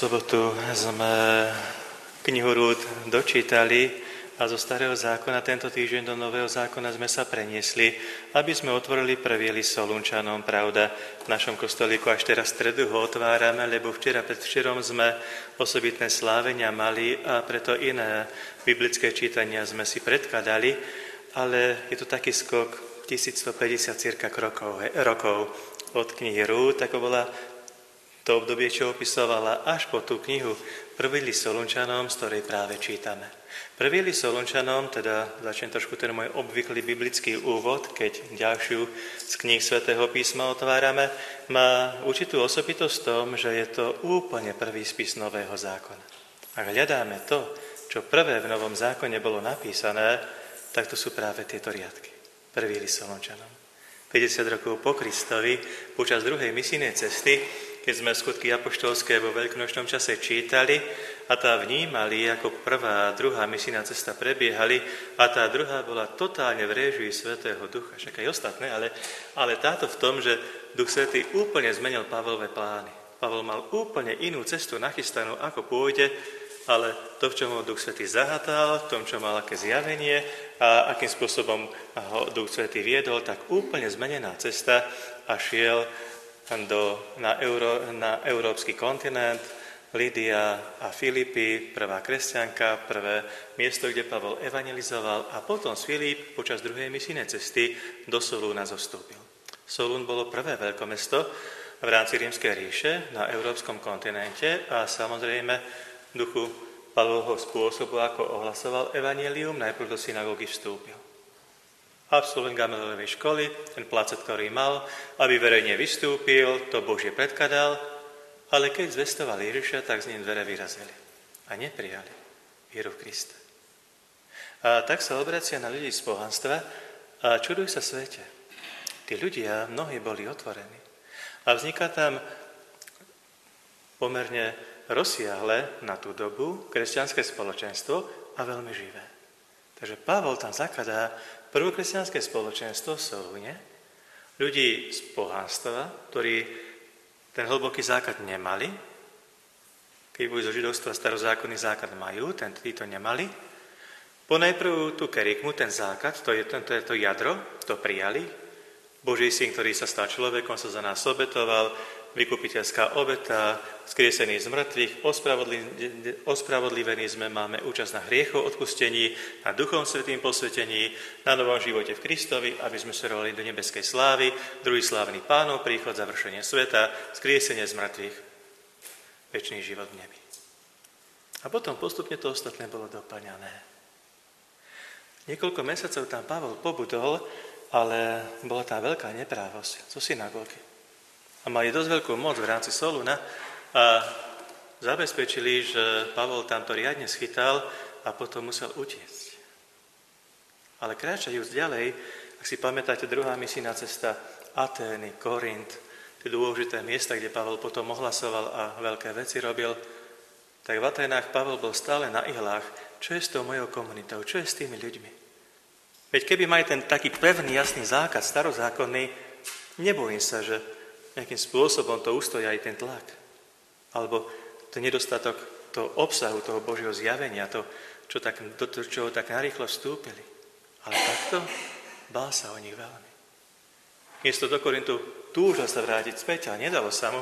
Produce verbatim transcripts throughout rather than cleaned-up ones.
sobotu sme knihu Rút dočítali a zo Starého zákona tento týždeň do Nového zákona sme sa preniesli, aby sme otvorili prvý list Solunčanom. Pravda, v našom kostolíku až teraz stredu ho otvárame, lebo včera predvčerom sme osobitné slávenia mali a preto iné biblické čítania sme si predkladali, ale je to taký skok tisícstopäťdesiat cirka rokov, rokov od knihy Rút, ako bola to obdobie, čo opisovala až po tú knihu Prvý list Solunčanom, z ktorej práve čítame. Prvý list Solunčanom, teda začnem trošku ten môj obvyklý biblický úvod, keď ďalšiu z kníh Svätého písma otvárame, má určitú osobitosť v tom, že je to úplne prvý spis Nového zákona. Ak hľadáme to, čo prvé v Novom zákone bolo napísané, tak to sú práve tieto riadky. Prvý list Solunčanom. päťdesiat rokov po Kristovi, počas druhej misijnej cesty, keď sme skutky apoštolské vo veľkonočnom čase čítali a tá vnímali, ako prvá a druhá misijná cesta prebiehali a tá druhá bola totálne v réžii Svätého Ducha, však aj ostatné, ale, ale táto v tom, že Duch Svätý úplne zmenil Pavlové plány. Pavol mal úplne inú cestu nachystanú, ako pôjde, ale to, v čom ho Duch Svätý zahatal, v tom, čo mal aké zjavenie a akým spôsobom ho Duch Svätý viedol, tak úplne zmenená cesta a šiel do, na, Euró, na európsky kontinent, Lydia a Filipy, prvá kresťanka, prvé miesto, kde Pavol evangelizoval a potom z Filip počas druhej misijnej cesty do Solúna zostúpil. Solún bolo prvé veľkomesto v rámci Rímskej ríše na európskom kontinente a samozrejme v duchu Pavlovho spôsobu, ako ohlasoval evanjelium, najprv do synagógy vstúpil. Absolvent Gamalielevej školy, ten placet, ktorý mal, aby verejne vystúpil, to Božie predkladal, ale keď zvestoval Ježiša, tak z ním dvere vyrazili a neprijali vieru v Krista. A tak sa obracia na ľudí z pohanstva a čudujú sa svete. Tí ľudia, mnohí boli otvorení. A vzniká tam pomerne rozsiahle na tú dobu kresťanské spoločenstvo a veľmi živé. Takže Pavol tam zakladá prvokresťanské spoločenstvo v Solúne, ľudí z pohanstva, ktorí ten hlboký základ nemali. Keď boli zo židovstva starozákonný základ majú, ten títo nemali. Ponajprv tú kerygmu, ten základ, to je, to je to jadro, to prijali. Boží syn, ktorý sa stal človekom, sa za nás obetoval, vykupiteľská obeta, skriesený z mŕtvych, ospravodlivení sme, máme účasť na hriechoch odpustení, na Duchom Svätým posvetení, na novom živote v Kristovi, aby sme sa rovali do nebeskej slávy, druhý slávny Pánov príchod, završenie sveta, skriesenie z mŕtvych, večný život v nebi. A potom postupne to ostatné bolo doplňané. Niekoľko mesiacov tam Pavol pobudol, ale bola tam veľká neprávosť zo synagógy. A mali dosť veľkú moc v rámci Solúna a zabezpečili, že Pavol tam to riadne schytal a potom musel utiecť. Ale kráčajúc ďalej, ak si pamätáte, druhá misijná cesta Atény, Korint, tie dôležité miesta, kde Pavol potom ohlasoval a veľké veci robil, tak v Aténách Pavol bol stále na ihlách. Čo je s tou mojou komunitou? Čo je s tými ľuďmi? Veď keby mali ten taký pevný, jasný zákaz starozákonný, nebojím sa, že nejakým spôsobom to ustojí aj ten tlak. Alebo ten nedostatok toho obsahu, toho Božieho zjavenia, to, čo tak, do čoho tak narýchlo vstúpili. Ale takto bál sa o nich veľmi. Miesto do Korintu túžil sa vrátiť späť, ale nedalo sa mu.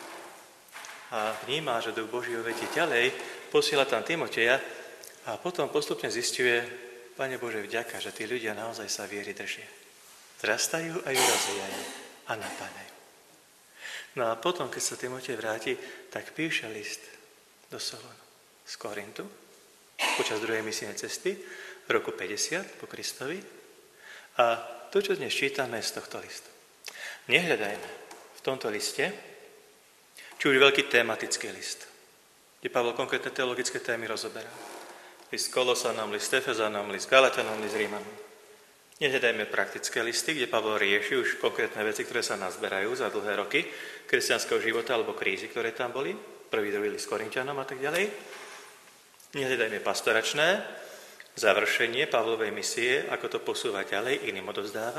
A vníma, že Duch Boží ho vedie ďalej, posiela tam Timoteja a potom postupne zisťuje, Pane Bože, vďaka, že tí ľudia naozaj sa viery držia. Zrastajú a ju rozvíjajú a napádajú. No a potom, keď sa Timotej vráti, tak píše list do Solúnu z Korintu počas druhej misijnej cesty v roku päťdesiat po Kristovi. A to, čo dnes čítame, z tohto listu. Nehľadajme v tomto liste, či už veľký tematický list, kde Pavol konkrétne teologické témy rozoberá. List Kolosanom, list Efezanom, list Galatanom, list Rímanom. Nehľadajme praktické listy, kde Pavol rieši už konkrétne veci, ktoré sa nazberajú za dlhé roky kresťanského života alebo krízy, ktoré tam boli. Prvý, druhý list Korinťanom a tak ďalej. Nehľadajme pastoračné, završenie Pavlovej misie, ako to posúva ďalej, iným odovzdáva.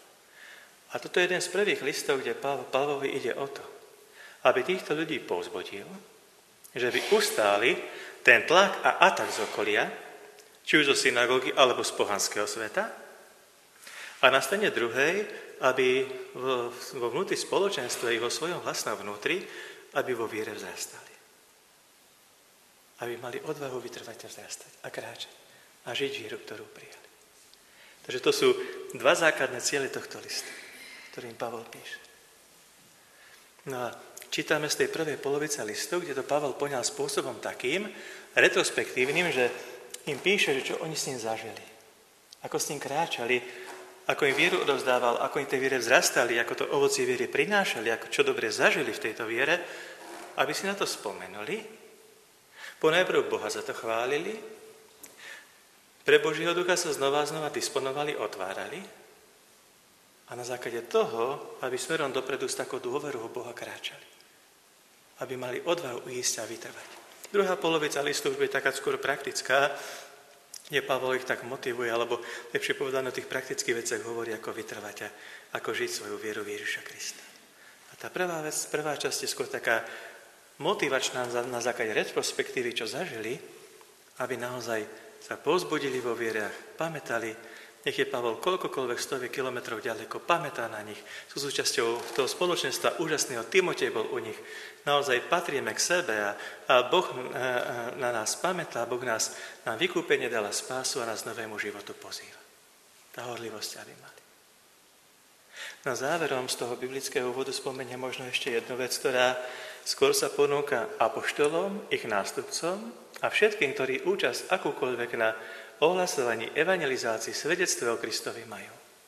A toto je jeden z prvých listov, kde Pavlovi ide o to, aby týchto ľudí povzbudil, že by ustáli ten tlak a atak z okolia, či už zo synagógy, alebo z pohanského sveta. A na strane druhej, aby vo, vo vnútri spoločenstva i vo svojom vlastnom vnútri, aby vo viere vzrastali. Aby mali odvahu vytrvať a vzrastať a kráčať a žiť víru, ktorú prijali. Takže to sú dva základné ciele tohto listu, ktorým Pavol píše. No a čítame z tej prvej polovice listu, kde to Pavol poňal spôsobom takým, retrospektívnym, že im píše, že čo oni s ním zažili. Ako s ním kráčali, ako im vieru odovzdával, ako im tej viere vzrastali, ako to ovocie viery prinášali, ako čo dobre zažili v tejto viere, aby si na to spomenuli. Ponajprv Boha za to chválili, pre Božieho ducha sa znova a znova disponovali, otvárali a na základe toho, aby smerom dopredu s takou dôverou Boha kráčali. Aby mali odvahu ísť a vytrvať. Druhá polovica listu už bude taká skôr praktická, kde Pavol ich tak motivuje, alebo lepšie povedané o tých praktických veciach hovorí, ako vytrvať a ako žiť svoju vieru v Ježiša Krista. A tá prvá vec, prvá časť je skôr taká motivačná na základe retrospektívy, čo zažili, aby naozaj sa povzbudili vo vierach, pamätali, nech je Pavol koľkokoľvek stoviek kilometrov ďaleko, pamätá na nich, sú súčasťou toho spoločenstva úžasného, Timotej bol u nich, naozaj patríme k sebe a, a Boh na nás pamätá, Boh nás na vykúpenie dala spásu a nás novému životu pozýva. Tá horlivosť, aby mali. Na záverom z toho biblického úvodu spomeniem možno ešte jednu vec, ktorá skôr sa ponúka apoštolom, ich nástupcom a všetkým, ktorí účasť akúkoľvek na ohlasovaní, evangelizácii, svedectve o Kristovi majú.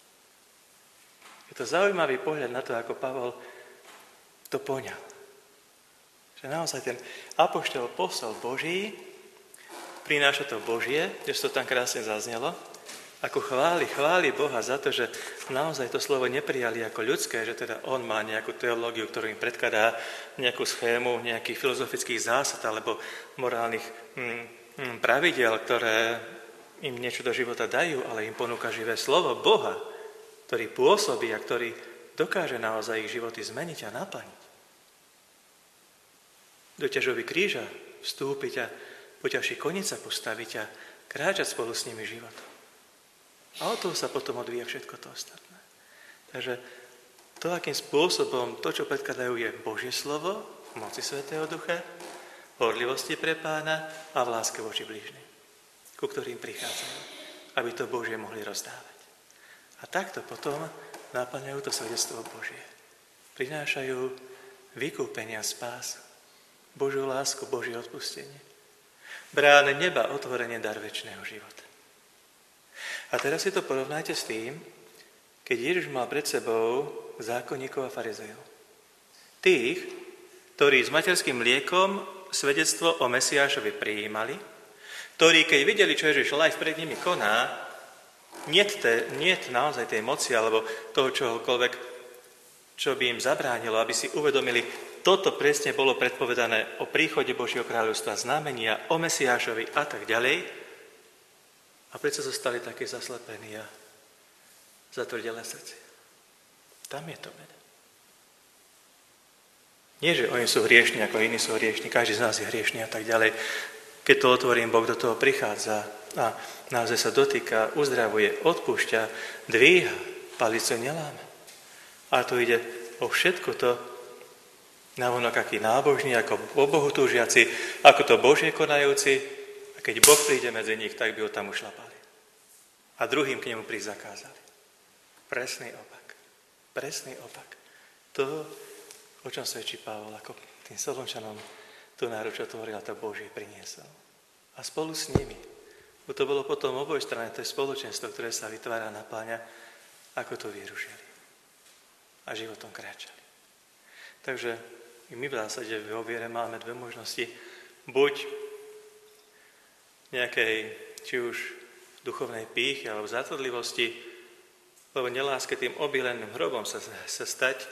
Je to zaujímavý pohľad na to, ako Pavol to poňal. Že naozaj ten apoštol posol Boží, prináša to Božie, že to tam krásne zaznelo, ako chváli, chváli Boha za to, že naozaj to slovo neprijali ako ľudské, že teda on má nejakú teológiu, ktorú im predkladá, nejakú schému, nejakých filozofických zásad alebo morálnych hm, hm, pravidel, ktoré im niečo do života dajú, ale im ponúka živé slovo Boha, ktorý pôsobí a ktorý dokáže naozaj ich životy zmeniť a naplniť. Do ťažoby kríža vstúpiť a po ťažší koniec sa postaviť a kráčať spolu s nimi životom. A od toho sa potom odvíja všetko to ostatné. Takže to, akým spôsobom to, čo predkladajú, je Božie slovo, v moci Svätého Ducha, horlivosti pre Pána a v láske voči blížnym, ku ktorým prichádzajú, aby to Božie mohli rozdávať. A takto potom naplňajú to svedectvo Božie. Prinášajú vykúpenia, spásu, Božiu lásku, Božie odpustenie. Brány neba, otvorenie, dar večného života. A teraz si to porovnajte s tým, keď Ježiš mal pred sebou zákonníkov a farizejov. Tých, ktorí s materským mliekom svedectvo o Mesiášovi prijímali, ktorí, keď videli, čo Ježiš live pred nimi koná, niet, te, niet naozaj tej moci alebo toho čohokoľvek, čo by im zabránilo, aby si uvedomili, toto presne bolo predpovedané o príchode Božieho kráľovstva, znamenia o Mesiášovi a tak ďalej. A prečo zostali také zaslepení a zatvrdelé srdce? Tam je to veda. Nie, že oni sú hriešni, ako iní sú hriešni, každý z nás je hriešný a tak ďalej. Keď to otvorím, Boh do toho prichádza a naozaj sa dotýka, uzdravuje, odpúšťa, dvíha, palicu neláme. Ale tu ide o všetko to, navonok aký nábožní, ako o Bohu túžiaci, ako to Božie konajúci. Keď Boh príde medzi nich, tak by ho tam ušlapali. A druhým k nemu prísť zakázali. Presný opak. Presný opak. To, o čom svedčí Pavol, ako tým Solončanom tú náruč otvoril a to Božie priniesol. A spolu s nimi. Bo to bolo potom oboj strany, to je spoločenstvo, ktoré sa vytvára a napláňa, ako to vieru žili. A životom kráčali. Takže my v zásade vo viere máme dve možnosti. Buď nejakej, či už duchovnej pýchy alebo zátvrdlivosti, lebo neláske tým obileným hrobom sa, sa stať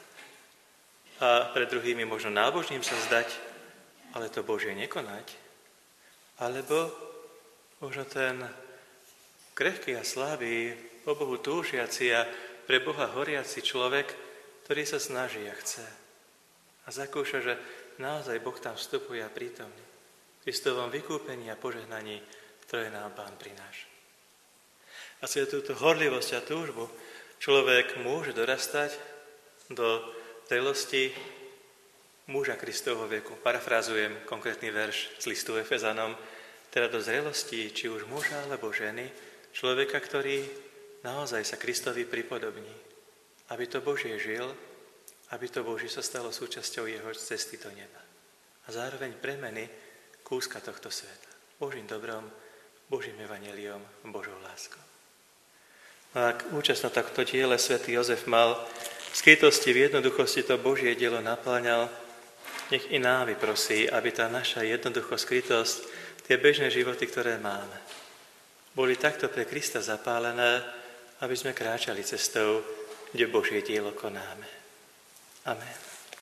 a pred druhými možno nábožným sa zdať, ale to Božie nekonať. Alebo možno ten krehký a slabý, po Bohu túžiaci a pre Boha horiaci človek, ktorý sa snaží a chce. A zakúša, že naozaj Boh tam vstupuje a prítomný. V Kristovom vykúpení a požehnaní, ktoré nám Pán prináša. A cez túto horlivosť a túžbu človek môže dorastať do zrelosti muža Kristovho veku. Parafrázujem konkrétny verš z listu Efezanom, teda do zrelosti, či už muža alebo ženy, človeka, ktorý naozaj sa Kristovi pripodobní. Aby to Božie žil, aby to Božie sa stalo súčasťou jeho cesty do neba. A zároveň premeny kúska tohto sveta. Božím dobrom, Božím evanjeliom, Božou láskou. A ak účasť na takto diele svätý Jozef mal v skrytosti, v jednoduchosti to Božie dielo naplňal, nech i nám vyprosí, aby tá naša jednoducho skrytosť, tie bežné životy, ktoré máme, boli takto pre Krista zapálené, aby sme kráčali cestou, kde Božie dielo konáme. Amen.